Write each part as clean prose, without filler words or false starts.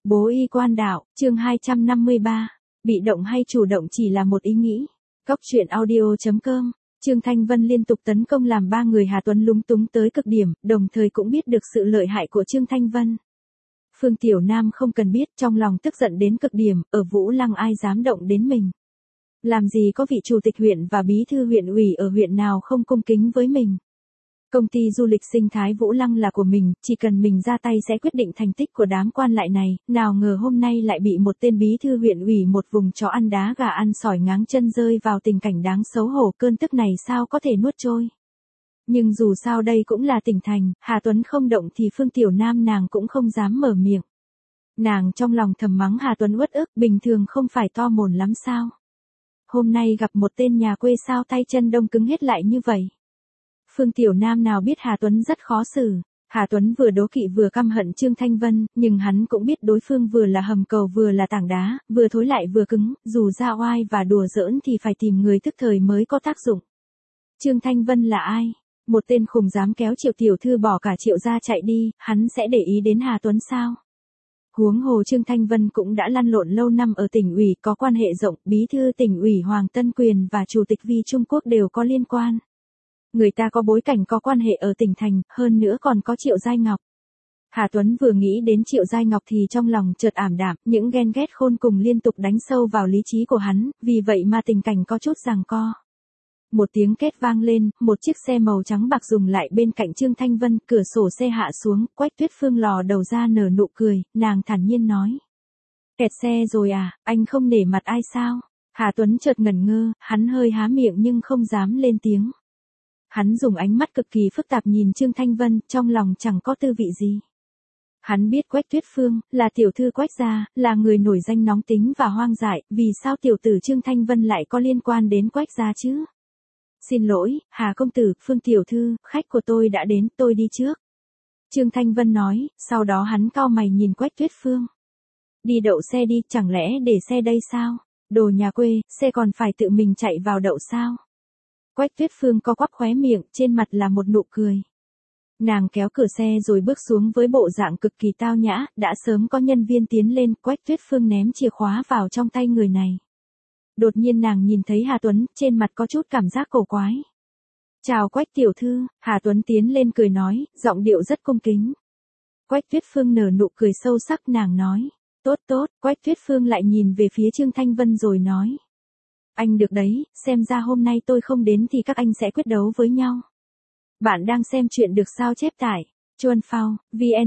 Bố y quan đạo, chương 253. Bị động hay chủ động chỉ là một ý nghĩ. Cóc truyện audio.com. Trương Thanh Vân liên tục tấn công làm ba người Hà Tuấn lúng túng tới cực điểm, đồng thời cũng biết được sự lợi hại của Trương Thanh Vân. Phương Tiểu Nam không cần biết, trong lòng tức giận đến cực điểm, ở Vũ Lăng ai dám động đến mình. Làm gì có vị chủ tịch huyện và bí thư huyện ủy ở huyện nào không cung kính với mình. Công ty du lịch sinh thái Vũ Lăng là của mình, chỉ cần mình ra tay sẽ quyết định thành tích của đám quan lại này, nào ngờ hôm nay lại bị một tên bí thư huyện ủy một vùng chó ăn đá gà ăn sỏi ngáng chân rơi vào tình cảnh đáng xấu hổ, cơn tức này sao có thể nuốt trôi. Nhưng dù sao đây cũng là tỉnh thành, Hà Tuấn không động thì Phương Tiểu Nam nàng cũng không dám mở miệng. Nàng trong lòng thầm mắng Hà Tuấn uất ức, bình thường không phải to mồm lắm sao. Hôm nay gặp một tên nhà quê sao tay chân đông cứng hết lại như vậy. Phương Tiểu Nam nào biết Hà Tuấn rất khó xử. Hà Tuấn vừa đố kỵ vừa căm hận Trương Thanh Vân, nhưng hắn cũng biết đối phương vừa là hầm cầu vừa là tảng đá, vừa thối lại vừa cứng, dù ra oai và đùa giỡn thì phải tìm người tức thời mới có tác dụng. Trương Thanh Vân là ai? Một tên khùng dám kéo Triệu tiểu thư bỏ cả Triệu gia chạy đi, hắn sẽ để ý đến Hà Tuấn sao? Huống hồ Trương Thanh Vân cũng đã lăn lộn lâu năm ở tỉnh ủy, có quan hệ rộng, bí thư tỉnh ủy Hoàng Tân Quyền và chủ tịch Vi Trung Quốc đều có liên quan. Người ta có bối cảnh có quan hệ ở tỉnh thành, hơn nữa còn có Triệu Giai Ngọc. Hà Tuấn vừa nghĩ đến Triệu Giai Ngọc thì trong lòng chợt ảm đạm, những ghen ghét khôn cùng liên tục đánh sâu vào lý trí của hắn, vì vậy mà tình cảnh có chút giằng co. Một tiếng két vang lên, một chiếc xe màu trắng bạc dừng lại bên cạnh Trương Thanh Vân, cửa sổ xe hạ xuống, Quách Tuyết Phương lò đầu ra nở nụ cười, nàng thản nhiên nói. Kẹt xe rồi à, anh không nể mặt ai sao? Hà Tuấn chợt ngẩn ngơ, hắn hơi há miệng nhưng không dám lên tiếng. Hắn dùng ánh mắt cực kỳ phức tạp nhìn Trương Thanh Vân, trong lòng chẳng có tư vị gì. Hắn biết Quách Tuyết Phương, là tiểu thư Quách gia, là người nổi danh nóng tính và hoang dại, vì sao tiểu tử Trương Thanh Vân lại có liên quan đến Quách gia chứ? Xin lỗi, Hà công tử, Phương tiểu thư, khách của tôi đã đến, tôi đi trước. Trương Thanh Vân nói, sau đó hắn cau mày nhìn Quách Tuyết Phương. Đi đậu xe đi, chẳng lẽ để xe đây sao? Đồ nhà quê, xe còn phải tự mình chạy vào đậu sao? Quách Tuyết Phương co quắp khóe miệng, trên mặt là một nụ cười. Nàng kéo cửa xe rồi bước xuống với bộ dạng cực kỳ tao nhã, đã sớm có nhân viên tiến lên, Quách Tuyết Phương ném chìa khóa vào trong tay người này. Đột nhiên nàng nhìn thấy Hà Tuấn, trên mặt có chút cảm giác cổ quái. Chào Quách tiểu thư, Hà Tuấn tiến lên cười nói, giọng điệu rất cung kính. Quách Tuyết Phương nở nụ cười sâu sắc, nàng nói. Tốt tốt, Quách Tuyết Phương lại nhìn về phía Trương Thanh Vân rồi nói. Anh được đấy, xem ra hôm nay tôi không đến thì các anh sẽ quyết đấu với nhau. Bạn đang xem chuyện được sao chép tải. Chuan Phao,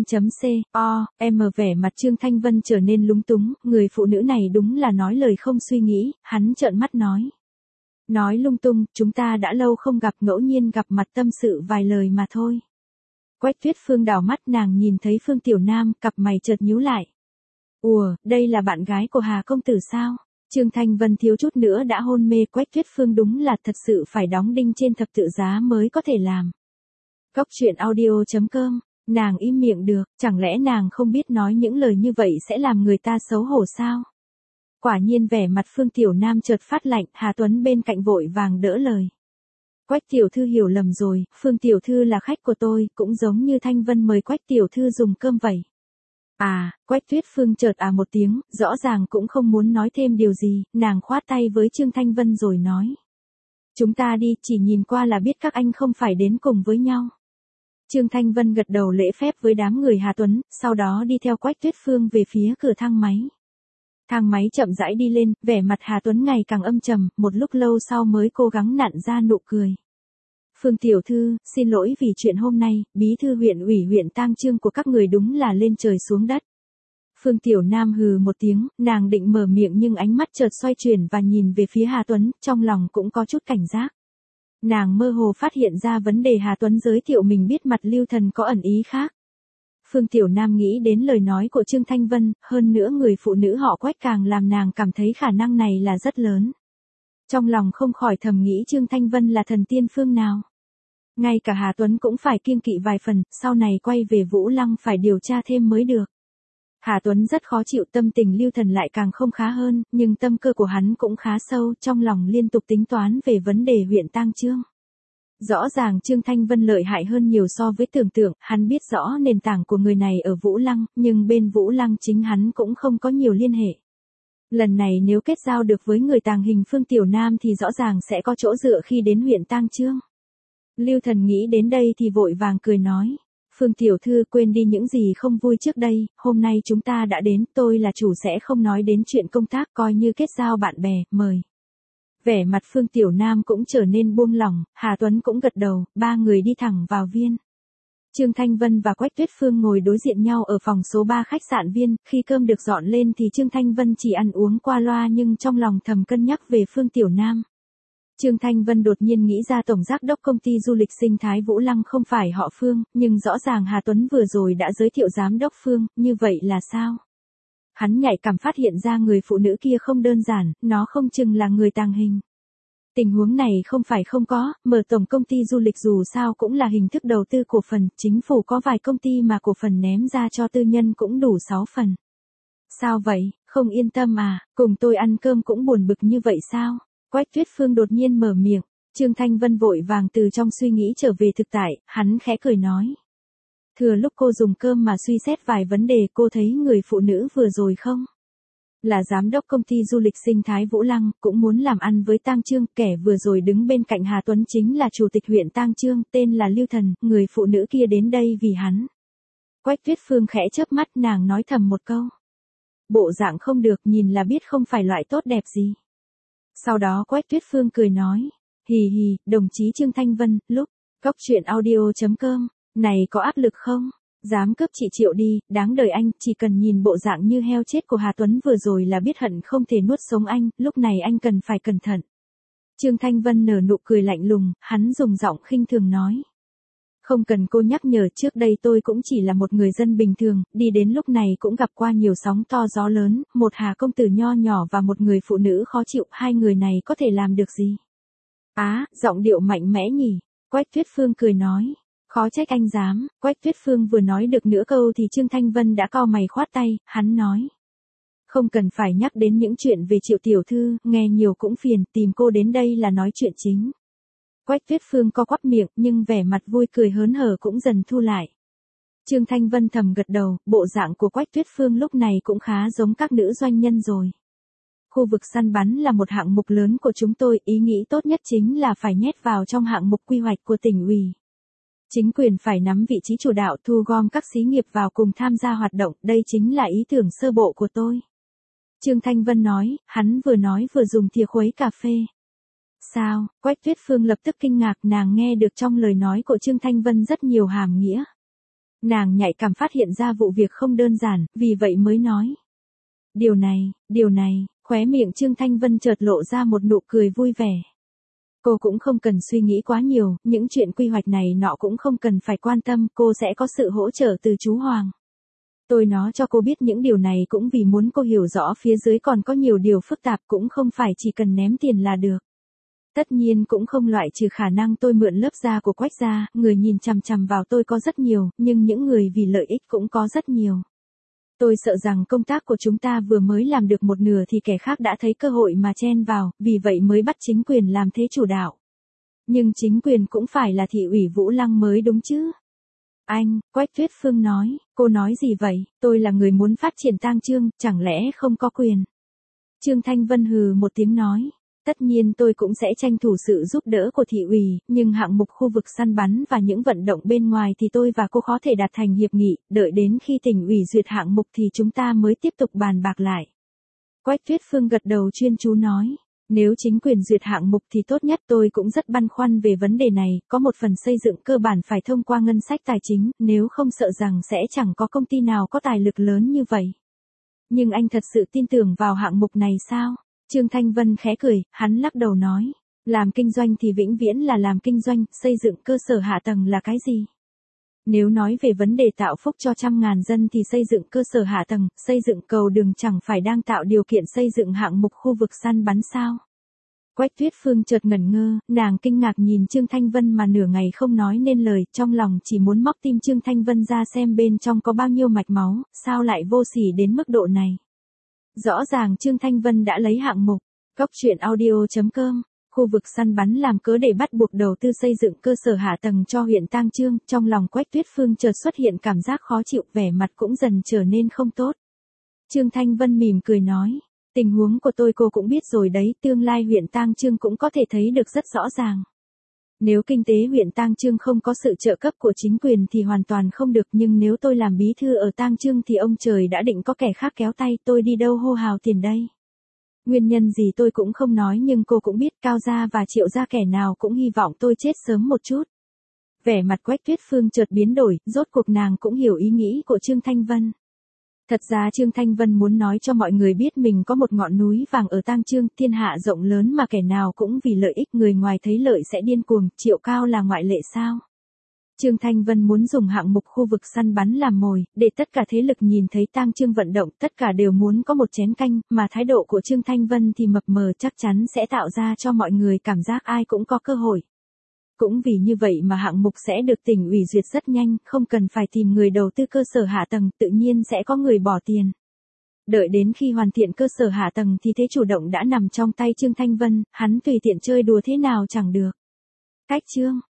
vn.co.m vẻ mặt Trương Thanh Vân trở nên lúng túng, người phụ nữ này đúng là nói lời không suy nghĩ, hắn trợn mắt nói. Nói lung tung, chúng ta đã lâu không gặp, ngẫu nhiên gặp mặt tâm sự vài lời mà thôi. Quách Tuyết Phương đảo mắt, nàng nhìn thấy Phương Tiểu Nam, cặp mày chợt nhíu lại. Ủa, đây là bạn gái của Hà công tử sao? Trương Thanh Vân thiếu chút nữa đã hôn mê, Quách Tuyết Phương đúng là thật sự phải đóng đinh trên thập tự giá mới có thể làm. Cóc truyện audio.com, nàng im miệng được, chẳng lẽ nàng không biết nói những lời như vậy sẽ làm người ta xấu hổ sao? Quả nhiên vẻ mặt Phương Tiểu Nam chợt phát lạnh, Hà Tuấn bên cạnh vội vàng đỡ lời. Quách tiểu thư hiểu lầm rồi, Phương tiểu thư là khách của tôi, cũng giống như Thanh Vân mời Quách tiểu thư dùng cơm vậy. À, Quách Tuyết Phương chợt một tiếng, rõ ràng cũng không muốn nói thêm điều gì, nàng khoát tay với Trương Thanh Vân rồi nói. Chúng ta đi, chỉ nhìn qua là biết các anh không phải đến cùng với nhau. Trương Thanh Vân gật đầu lễ phép với đám người Hà Tuấn, sau đó đi theo Quách Tuyết Phương về phía cửa thang máy. Thang máy chậm rãi đi lên, vẻ mặt Hà Tuấn ngày càng âm trầm, một lúc lâu sau mới cố gắng nặn ra nụ cười. Phương tiểu thư, xin lỗi vì chuyện hôm nay, bí thư huyện ủy huyện Tang Chương của các người đúng là lên trời xuống đất. Phương Tiểu Nam hừ một tiếng, nàng định mở miệng nhưng ánh mắt chợt xoay chuyển và nhìn về phía Hà Tuấn, trong lòng cũng có chút cảnh giác. Nàng mơ hồ phát hiện ra vấn đề Hà Tuấn giới thiệu mình biết mặt Lưu Thần có ẩn ý khác. Phương Tiểu Nam nghĩ đến lời nói của Trương Thanh Vân, hơn nữa người phụ nữ họ Quách càng làm nàng cảm thấy khả năng này là rất lớn. Trong lòng không khỏi thầm nghĩ Trương Thanh Vân là thần tiên phương nào. Ngay cả Hà Tuấn cũng phải kiêng kỵ vài phần, sau này quay về Vũ Lăng phải điều tra thêm mới được. Hà Tuấn rất khó chịu, tâm tình Lưu Thần lại càng không khá hơn, nhưng tâm cơ của hắn cũng khá sâu, trong lòng liên tục tính toán về vấn đề huyện Tang Chương. Rõ ràng Trương Thanh Vân lợi hại hơn nhiều so với tưởng tượng, hắn biết rõ nền tảng của người này ở Vũ Lăng, nhưng bên Vũ Lăng chính hắn cũng không có nhiều liên hệ. Lần này nếu kết giao được với người tàng hình Phương Tiểu Nam thì rõ ràng sẽ có chỗ dựa khi đến huyện Tang Chương. Lưu Thần nghĩ đến đây thì vội vàng cười nói. Phương Tiểu Thư quên đi những gì không vui trước đây, hôm nay chúng ta đã đến, tôi là chủ sẽ không nói đến chuyện công tác coi như kết giao bạn bè, mời. Vẻ mặt Phương Tiểu Nam cũng trở nên buông lỏng, Hà Tuấn cũng gật đầu, ba người đi thẳng vào viên. Trương Thanh Vân và Quách Tuyết Phương ngồi đối diện nhau ở phòng số 3 khách sạn viên, khi cơm được dọn lên thì Trương Thanh Vân chỉ ăn uống qua loa nhưng trong lòng thầm cân nhắc về Phương Tiểu Nam. Trương Thanh Vân đột nhiên nghĩ ra tổng giám đốc công ty du lịch sinh thái Vũ Lăng không phải họ Phương, nhưng rõ ràng Hà Tuấn vừa rồi đã giới thiệu giám đốc Phương, như vậy là sao? Hắn nhạy cảm phát hiện ra người phụ nữ kia không đơn giản, nó không chừng là người tàng hình. Tình huống này không phải không có, mở tổng công ty du lịch dù sao cũng là hình thức đầu tư cổ phần, chính phủ có vài công ty mà cổ phần ném ra cho tư nhân cũng đủ 6 phần. Sao vậy, không yên tâm à, cùng tôi ăn cơm cũng buồn bực như vậy sao? Quách Tuyết Phương đột nhiên mở miệng, Trương Thanh Vân vội vàng từ trong suy nghĩ trở về thực tại, hắn khẽ cười nói. Thừa lúc cô dùng cơm mà suy xét vài vấn đề cô thấy người phụ nữ vừa rồi không? Là giám đốc công ty du lịch sinh thái Vũ Lăng, cũng muốn làm ăn với Tang Chương, kẻ vừa rồi đứng bên cạnh Hà Tuấn chính là chủ tịch huyện Tang Chương, tên là Lưu Thần, người phụ nữ kia đến đây vì hắn. Quách Tuyết Phương khẽ chớp mắt nàng nói thầm một câu. Bộ dạng không được nhìn là biết không phải loại tốt đẹp gì. Sau đó Quách Tuyết Phương cười nói, hì hì, đồng chí Trương Thanh Vân, lúc, Cóc Truyện Audio.com, này có áp lực không? Dám cướp chị Triệu đi, đáng đời anh, chỉ cần nhìn bộ dạng như heo chết của Hà Tuấn vừa rồi là biết hận không thể nuốt sống anh, lúc này anh cần phải cẩn thận. Trương Thanh Vân nở nụ cười lạnh lùng, hắn dùng giọng khinh thường nói. Không cần cô nhắc nhở, trước đây tôi cũng chỉ là một người dân bình thường, đi đến lúc này cũng gặp qua nhiều sóng to gió lớn, một Hà công tử nho nhỏ và một người phụ nữ khó chịu, hai người này có thể làm được gì? Giọng điệu mạnh mẽ nhỉ? Quách Tuyết Phương cười nói. Khó trách anh dám, Quách Tuyết Phương vừa nói được nửa câu thì Trương Thanh Vân đã cau mày khoát tay, hắn nói. Không cần phải nhắc đến những chuyện về Triệu tiểu thư, nghe nhiều cũng phiền, tìm cô đến đây là nói chuyện chính. Quách Tuyết Phương co quắp miệng nhưng vẻ mặt vui cười hớn hở cũng dần thu lại. Trương Thanh Vân thầm gật đầu, bộ dạng của Quách Tuyết Phương lúc này cũng khá giống các nữ doanh nhân rồi. Khu vực săn bắn là một hạng mục lớn của chúng tôi, ý nghĩ tốt nhất chính là phải nhét vào trong hạng mục quy hoạch của tỉnh ủy. Chính quyền phải nắm vị trí chủ đạo thu gom các xí nghiệp vào cùng tham gia hoạt động, đây chính là ý tưởng sơ bộ của tôi. Trương Thanh Vân hắn nói vừa dùng thìa khuấy cà phê. Sao? Quách Tuyết Phương lập tức kinh ngạc, nàng nghe được trong lời nói của Trương Thanh Vân rất nhiều hàm nghĩa. Nàng nhạy cảm phát hiện ra vụ việc không đơn giản, vì vậy mới nói. Điều này, khóe miệng Trương Thanh Vân chợt lộ ra một nụ cười vui vẻ. Cô cũng không cần suy nghĩ quá nhiều, những chuyện quy hoạch này nọ cũng không cần phải quan tâm, cô sẽ có sự hỗ trợ từ chú Hoàng. Tôi nói cho cô biết những điều này cũng vì muốn cô hiểu rõ phía dưới còn có nhiều điều phức tạp, cũng không phải chỉ cần ném tiền là được. Tất nhiên cũng không loại trừ khả năng tôi mượn lớp da của Quách gia, người nhìn chằm chằm vào tôi có rất nhiều, nhưng những người vì lợi ích cũng có rất nhiều. Tôi sợ rằng công tác của chúng ta vừa mới làm được một nửa thì kẻ khác đã thấy cơ hội mà chen vào, vì vậy mới bắt chính quyền làm thế chủ đạo. Nhưng chính quyền cũng phải là thị ủy Vũ Lăng mới đúng chứ. Anh, Quách Tuyết Phương nói, cô nói gì vậy, tôi là người muốn phát triển Tang Chương, chẳng lẽ không có quyền. Trương Thanh Vân hừ một tiếng nói. Tất nhiên tôi cũng sẽ tranh thủ sự giúp đỡ của thị ủy, nhưng hạng mục khu vực săn bắn và những vận động bên ngoài thì tôi và cô có thể đạt thành hiệp nghị, đợi đến khi tỉnh ủy duyệt hạng mục thì chúng ta mới tiếp tục bàn bạc lại. Quách Tuyết Phương gật đầu chuyên chú nói, nếu chính quyền duyệt hạng mục thì tốt nhất, tôi cũng rất băn khoăn về vấn đề này, có một phần xây dựng cơ bản phải thông qua ngân sách tài chính, nếu không sợ rằng sẽ chẳng có công ty nào có tài lực lớn như vậy. Nhưng anh thật sự tin tưởng vào hạng mục này sao? Trương Thanh Vân khẽ cười, hắn lắc đầu nói, làm kinh doanh thì vĩnh viễn là làm kinh doanh, xây dựng cơ sở hạ tầng là cái gì? Nếu nói về vấn đề tạo phúc cho trăm ngàn dân thì xây dựng cơ sở hạ tầng, xây dựng cầu đường chẳng phải đang tạo điều kiện xây dựng hạng mục khu vực săn bắn sao? Quách Tuyết Phương chợt ngẩn ngơ, nàng kinh ngạc nhìn Trương Thanh Vân mà nửa ngày không nói nên lời, trong lòng chỉ muốn móc tim Trương Thanh Vân ra xem bên trong có bao nhiêu mạch máu, sao lại vô sỉ đến mức độ này? Rõ ràng Trương Thanh Vân đã lấy hạng mục. Cóc Truyện Audio.com khu vực săn bắn làm cớ để bắt buộc đầu tư xây dựng cơ sở hạ tầng cho huyện Tang Chương, trong lòng Quách Tuyết Phương chợt xuất hiện cảm giác khó chịu, vẻ mặt cũng dần trở nên không tốt. Trương Thanh Vân mỉm cười nói, tình huống của tôi cô cũng biết rồi đấy, tương lai huyện Tang Chương cũng có thể thấy được rất rõ ràng. Nếu kinh tế huyện Tang Chương không có sự trợ cấp của chính quyền thì hoàn toàn không được, nhưng nếu tôi làm bí thư ở Tang Chương thì ông trời đã định có kẻ khác kéo tay, tôi đi đâu hô hào tiền đây. Nguyên nhân gì tôi cũng không nói, nhưng cô cũng biết Cao gia và Triệu gia kẻ nào cũng hy vọng tôi chết sớm một chút. Vẻ mặt Quách Tuyết Phương chợt biến đổi, rốt cuộc nàng cũng hiểu ý nghĩ của Trương Thanh Vân. Thật ra Trương Thanh Vân muốn nói cho mọi người biết mình có một ngọn núi vàng ở Tang Chương, thiên hạ rộng lớn mà kẻ nào cũng vì lợi ích, người ngoài thấy lợi sẽ điên cuồng, Triệu Cao là ngoại lệ sao? Trương Thanh Vân muốn dùng hạng mục khu vực săn bắn làm mồi, để tất cả thế lực nhìn thấy Tang Chương vận động, tất cả đều muốn có một chén canh, mà thái độ của Trương Thanh Vân thì mập mờ, chắc chắn sẽ tạo ra cho mọi người cảm giác ai cũng có cơ hội. Cũng vì như vậy mà hạng mục sẽ được tỉnh ủy duyệt rất nhanh, không cần phải tìm người đầu tư cơ sở hạ tầng, tự nhiên sẽ có người bỏ tiền. Đợi đến khi hoàn thiện cơ sở hạ tầng thì thế chủ động đã nằm trong tay Trương Thanh Vân, hắn tùy tiện chơi đùa thế nào chẳng được. Cách Trương